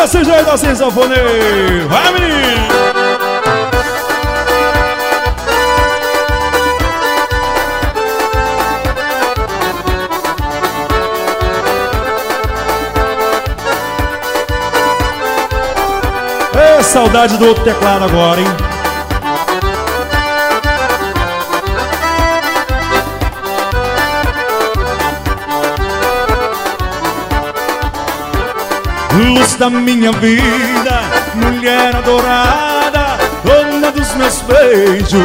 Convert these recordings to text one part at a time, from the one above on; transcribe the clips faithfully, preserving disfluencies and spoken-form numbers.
desse jeito assim, sanfoneiro. Vai, menino! É saudade do outro teclado agora, hein? Luz da minha vida, mulher adorada, dona dos meus beijos,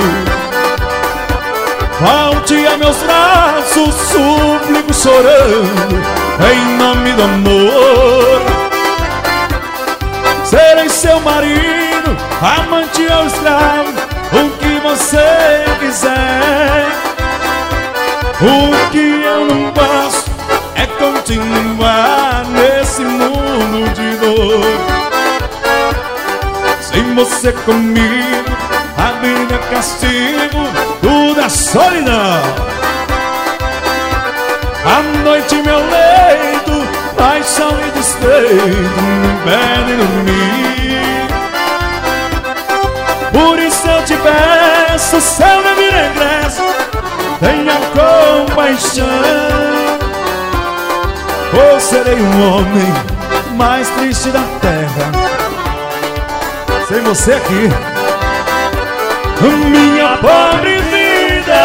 volte a meus braços, súplico chorando, em nome do amor. Serei seu marido, amante ou escravo, o que você quiser. O que eu não posso é continuar nesse mundo de dor. Sem você comigo, a vida é castigo, tudo é solidão. À noite meu leito, paixão e despeito me impedem dormir. Por isso eu te peço, seu devido regresso, tenha compaixão. Ou serei um homem mais triste da terra sem você aqui. Minha pobre vida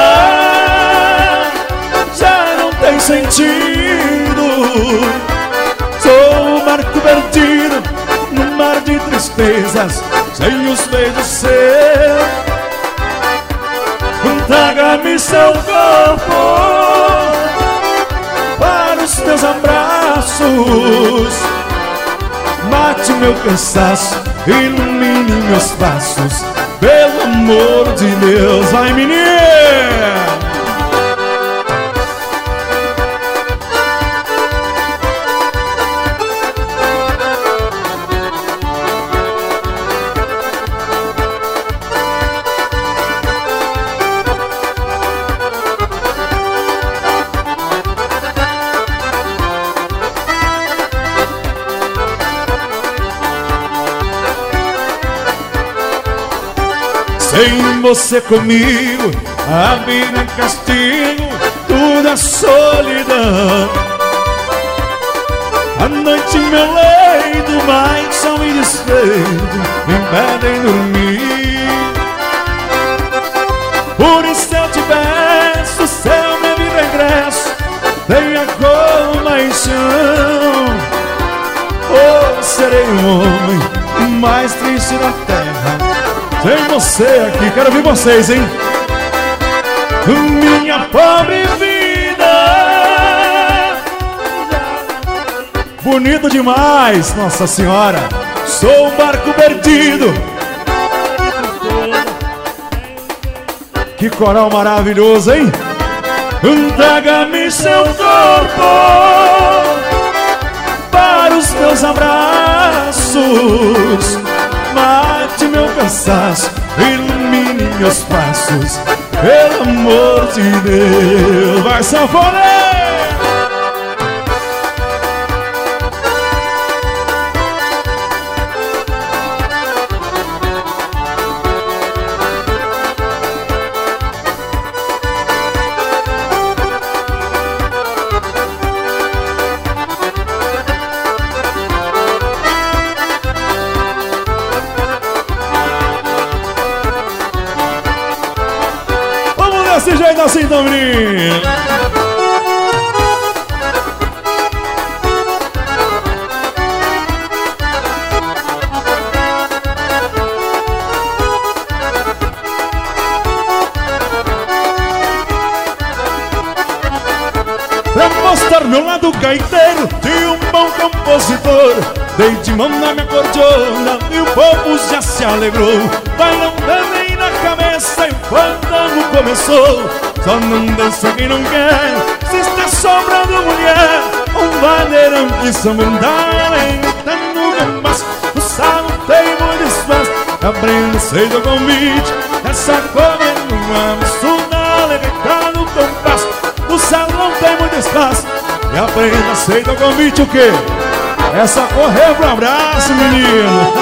já não tem sentido. Sou um barco perdido num mar de tristezas, sem os beijos seus. Traga-me seu corpo para os teus abraços, mate meu cansaço, ilumine meus passos, pelo amor de Deus. Vai, menina! Sem você comigo, a vida é castigo, tudo é solidão. À noite meu leito, paixão e despeito me impedem dormir. Por isso eu te peço, seu meu regresso, tenha compaixão. Ou serei um homem mais triste da terra sem você aqui. Quero ouvir vocês, hein? Minha pobre vida, bonito demais, Nossa Senhora. Sou um barco perdido. Que coral maravilhoso, hein? Traga-me seu corpo para os meus abraços, mate meu cansaço, ilumine meus passos, pelo amor de Deus. Vai, sanfoneiro! Desse jeito assim, então, menino. Pra mostrar meu lado gaiteiro de um bom compositor, dei de mão na minha cordiona e o povo já se alegrou. Vai não também na cabeça enquanto o ano começou. Só não dança quem não quer, se está sobrando mulher. Um bandeirão que samandar entrando no mas o salão tem muito espaço. Abrindo cedo o convite, essa comendo uma mistura legal no compasso. O salão tem muito espaço e abrindo cedo o convite. O quê? Essa correu pro abraço, menino.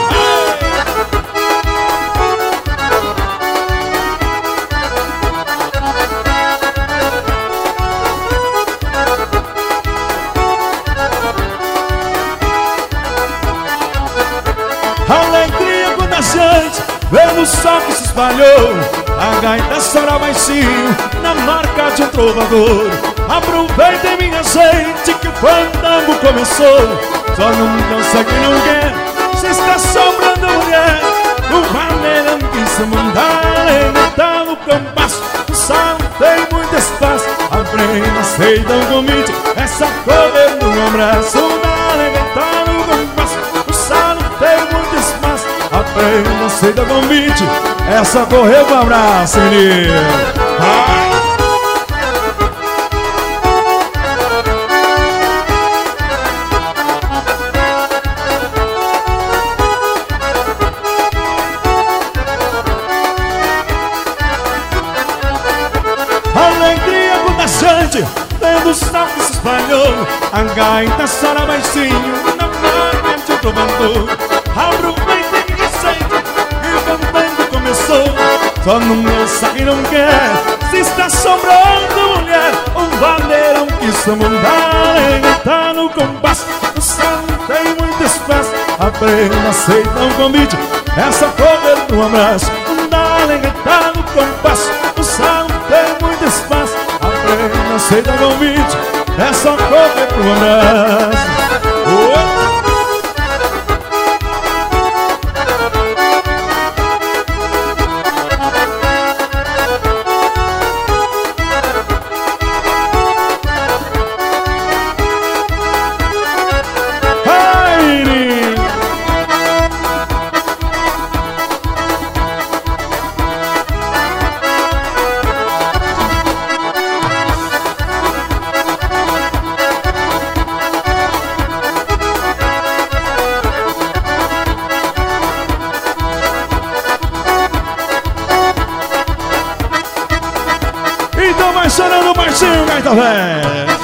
Alegria contagiante, vendo o sol que se espalhou. A gaita chora baixinho na marca de um trovador. Aproveitem minha gente que o fandango começou. Só não dança quem não quer, se está sobrando mulher. O maneirão que se mandar, ele tá no compasso. O salão tem muito espaço, a prenda aceita o convite. Essa correr no abraço, na alegria tá no compasso. O salão tem muito espaço, a prenda aceita o convite. Essa correu pro abraço, menino. Ah! Alegria contagiante, vendo o sol que se espalhou. A gaita chora baixinho na marca de um trovador. Aproveitem que sente e o fandango começou. Só não dança quem não quer, se está sobrando mulher. Um bandeirão que se mandar, ele tá no compasso. O salão tem muito espaço, a prenda aceita o convite. Essa correr no abraço, da alegria tá no compasso. O salão tem muito espaço, a prenda aceita o convite. Essa correr pro abraço. Oh! Então vai chorando o Martinho, gaita velho.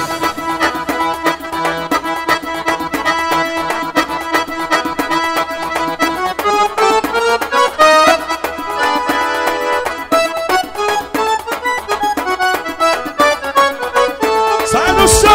Sai do chão!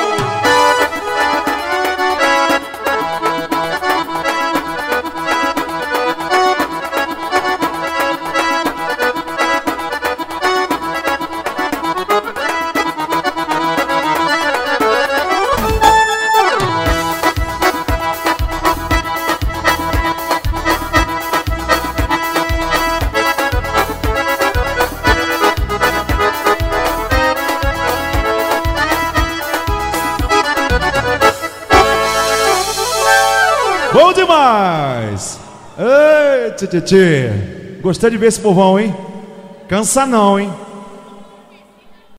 Bom demais! Ei, tchê, tchê, tchê. Gostei de ver esse povão, hein? Cansa não, hein?